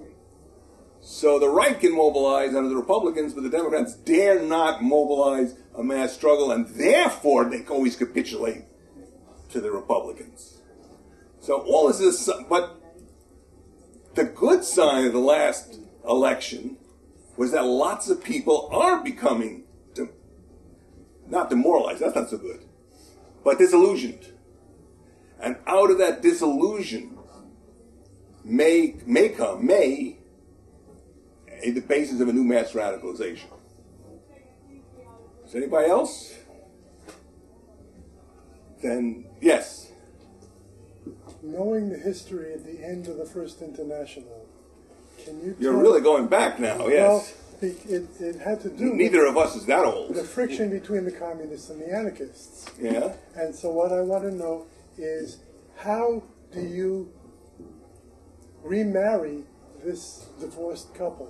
So the right can mobilize under the Republicans, but the Democrats dare not mobilize a mass struggle, and therefore they always capitulate to the Republicans. So all this is, but the good sign of the last election was that lots of people are becoming, not demoralized, that's not so good, but disillusioned. And out of that disillusion may the basis of a new mass radicalization. Is anybody else? Then, yes. Knowing the history at the end of the First International, can you You're really going back now, yes. Well, it had to do Neither of us is that old. The friction between the communists and the anarchists. Yeah. And so what I want to know is, how do you remarry this divorced couple?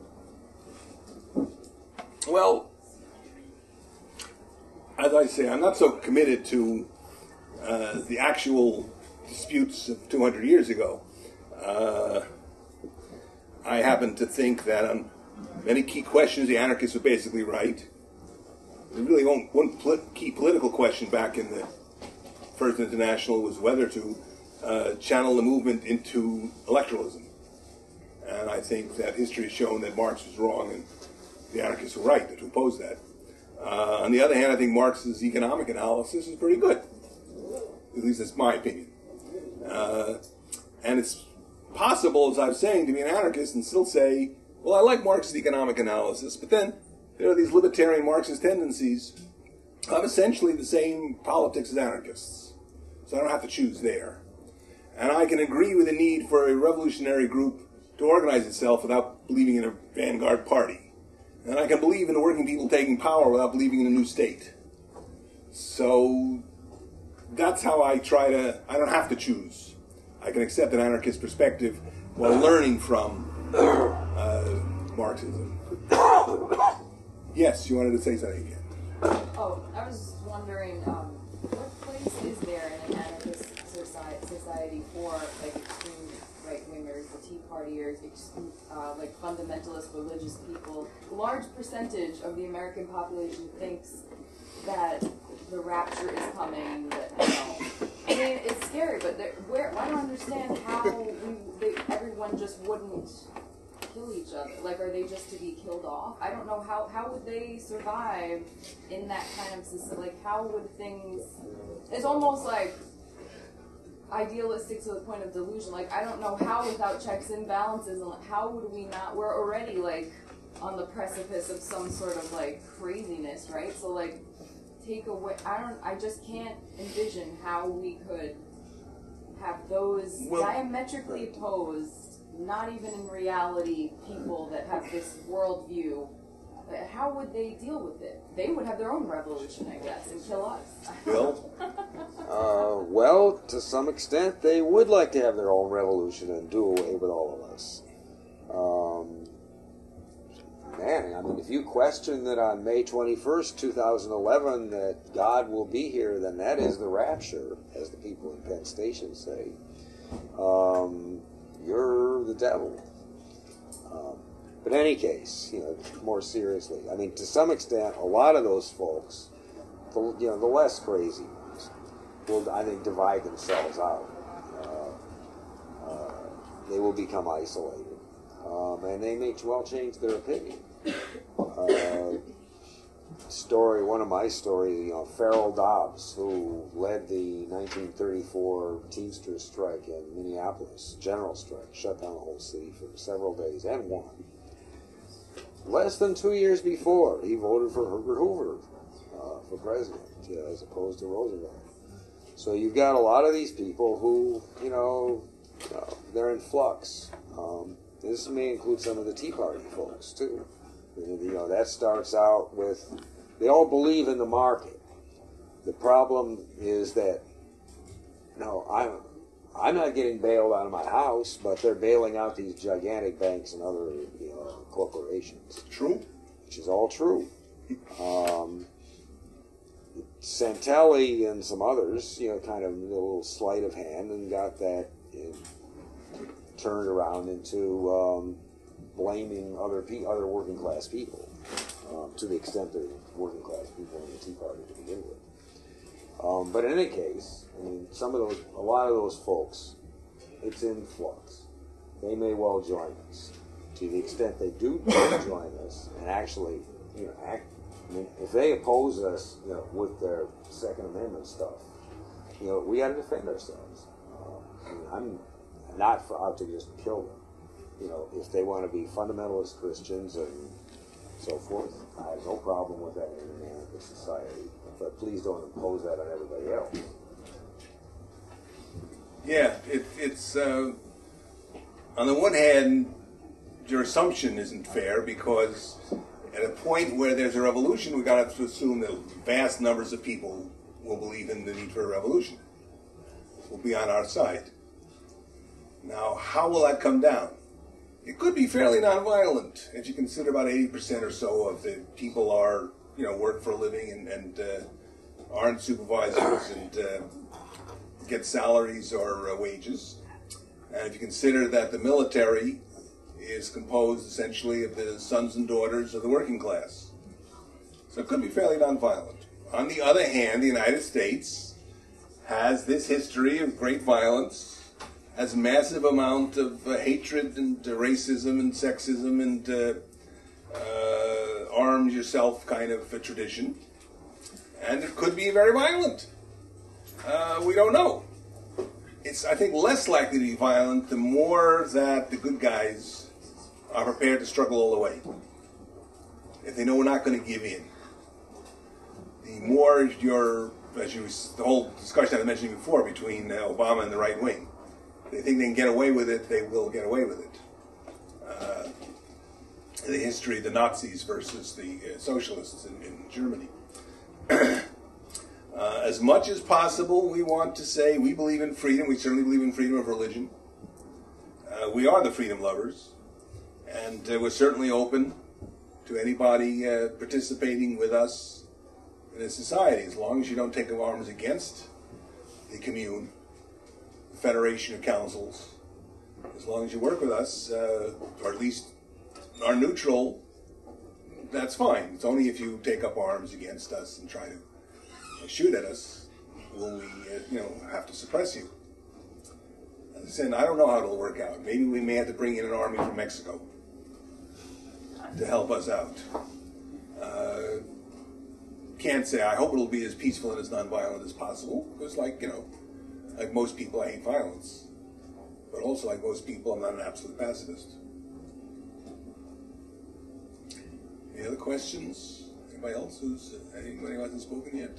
Well, as I say, I'm not so committed to the actual disputes of 200 years ago. I happen to think that on many key questions, the anarchists were basically right. There really one key political question back in the First International was whether to channel the movement into electoralism. And I think that history has shown that Marx was wrong and the anarchists were right to oppose that. On the other hand, I think Marx's economic analysis is pretty good. At least that's my opinion. And it's possible, as I was saying, to be an anarchist and still say, well, I like Marx's economic analysis, but then there are these libertarian Marxist tendencies have essentially the same politics as anarchists. So I don't have to choose there. And I can agree with the need for a revolutionary group to organize itself without believing in a vanguard party. And I can believe in the working people taking power without believing in a new state. So that's how I I don't have to choose. I can accept an anarchist perspective while learning from Marxism. Yes, you wanted to say something again. Oh, I was just wondering, what place is there in an anarchist society for like extreme right-wingers, the Tea Partiers, like fundamentalist religious people? A large percentage of the American population thinks that the rapture is coming. That, I mean, it's scary, but I don't understand how everyone just wouldn't kill each other. Like, are they just to be killed off? I don't know how would they survive in that kind of system. Like, how would things? It's almost like idealistic to the point of delusion. Like, I don't know how without checks and balances, and how would we not? We're already like on the precipice of some sort of like craziness, right? So like, take away. I just can't envision how we could have those diametrically opposed, not even in reality, people that have this worldview. How would they deal with it? They would have their own revolution, I guess, and kill us. Bill? Well, to some extent, they would like to have their own revolution and do away with all of us. Man, I mean, if you question that on May 21st, 2011, that God will be here, then that is the rapture, as the people in Penn Station say. You're the devil. But in any case, more seriously, I mean, to some extent, a lot of those folks, the less crazy ones, will, I think, divide themselves out. They will become isolated. And they may well change their opinion. One of my stories, Farrell Dobbs, who led the 1934 Teamsters strike in Minneapolis, general strike, shut down the whole city for several days and won. Less than 2 years before, he voted for Herbert Hoover for president, as opposed to Roosevelt. So you've got a lot of these people who, they're in flux. This may include some of the Tea Party folks, too. That starts out with, they all believe in the market. The problem is that, I'm not getting bailed out of my house, but they're bailing out these gigantic banks and other, corporations. True. Which is all true. Santelli and some others, kind of a little sleight of hand and got that turned around into blaming other working class people, to the extent they're working class people in the Tea Party to begin with. But in any case, I mean, a lot of those folks, it's in flux. They may well join us. To the extent they do join us and actually, if they oppose us, with their Second Amendment stuff, we got to defend ourselves. I'm not out to just kill them. If they want to be fundamentalist Christians and so forth, I have no problem with that in an anarchist society. But please don't impose that on everybody else. Yeah, it's on the one hand, your assumption isn't fair because at a point where there's a revolution, we've got to assume that vast numbers of people will believe in the need for a revolution. Will be on our side. Now, how will that come down? It could be fairly nonviolent, if you consider about 80% or so of the people are, work for a living and aren't supervisors and get salaries or wages. And if you consider that the military is composed essentially of the sons and daughters of the working class. So it could be fairly nonviolent. On the other hand, the United States has this history of great violence, has a massive amount of hatred and racism and sexism and arms yourself kind of a tradition. And it could be very violent. We don't know. It's, I think, less likely to be violent the more that the good guys are prepared to struggle all the way. If they know we're not going to give in. the more the whole discussion I mentioned before between Obama and the right wing. They think they can get away with it, they will get away with it. The history of the Nazis versus the socialists in Germany. As much as possible, we want to say we believe in freedom. We certainly believe in freedom of religion. We are the freedom lovers, and we're certainly open to anybody participating with us in a society, as long as you don't take up arms against the commune, the Federation of Councils. As long as you work with us, or at least are neutral, that's fine. It's only if you take up arms against us and try to shoot at us will we, have to suppress you. As I said, I don't know how it'll work out. Maybe we may have to bring in an army from Mexico to help us out. Can't say. I hope it'll be as peaceful and as nonviolent as possible. Because, like most people, I hate violence. But also, like most people, I'm not an absolute pacifist. Any other questions? Anybody else anybody who hasn't spoken yet?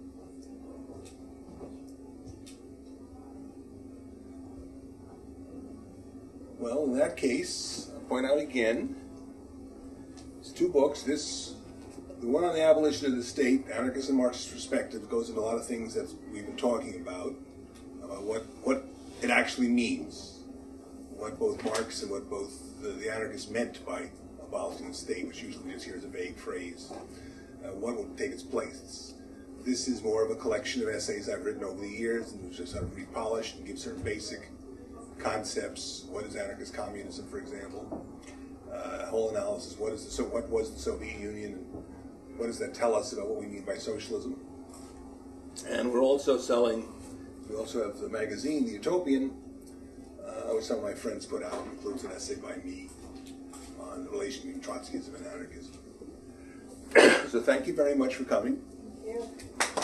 Well, in that case, I'll point out again, it's 2 books. The one on the abolition of the state, Anarchist and Marxist Perspective, goes into a lot of things that we've been talking about what it actually means, what both Marx and what both the anarchists meant by abolishing the state, which usually just hears a vague phrase. What will take its place? This is more of a collection of essays I've written over the years, and just sort of repolished and give certain basic concepts. What is anarchist communism, for example? Whole analysis. What was the Soviet Union, and what does that tell us about what we mean by socialism? And we also have the magazine, The Utopian, which some of my friends put out. It includes an essay by me on the relation between Trotskyism and anarchism. So thank you very much for coming. Thank you.